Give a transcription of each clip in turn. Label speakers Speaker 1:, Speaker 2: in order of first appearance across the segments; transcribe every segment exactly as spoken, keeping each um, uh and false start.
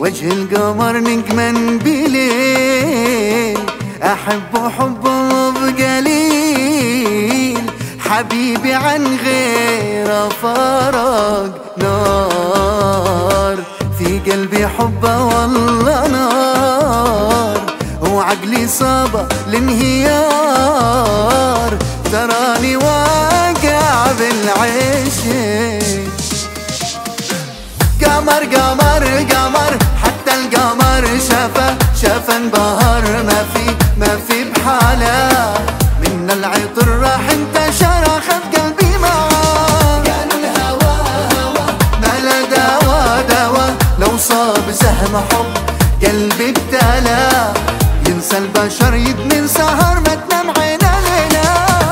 Speaker 1: وجه القمر نجما بليل، أحب حبه بقليل، حبيبي عن غيره فرق نار، في قلبي حبه والله نار، وعقلي صابه الانهيار، تراني واقع بالعشق. قمر قمر قمر حتى القمر شافه شافه انبهر، ما في ما في بحاله من العطر راح انتشر، اخذ قلبي معاه. قالوا الهوى هوى ما له دوا دوا، لو صاب سهم حب قلبي ابتلى، ينسى البشر يدمن سهر ما تنام عينه ليله.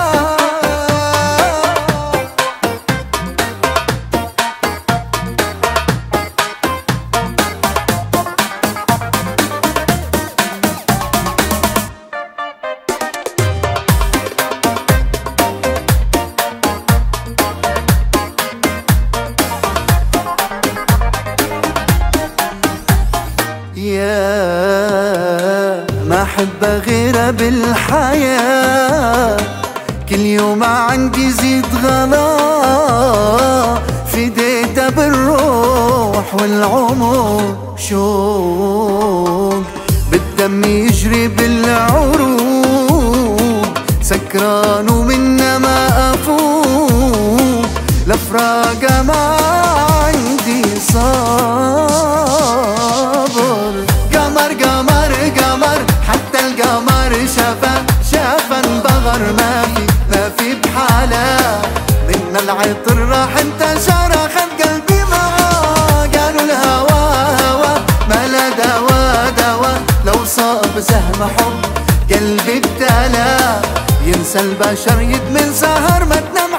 Speaker 1: يا ما أحب غيره بالحياة، كل يوم عندي زيد غلا، فديته بالروح والعمر، شوق بالدم يجري بالعروق، سكران ومنه ما أفوق، لفراقه ما عندي صبر. قمر قمر قمر حتى القمر شافه شافه انبهر، ما في ما في بحاله من العطر راح انتشر، اخذ قلبي معاه. قالوا الهوى هوى ما له دوا دوا، لو صاب سهم حب قلبي ابتلى، ينسى البشر يدمن سهر ما تنام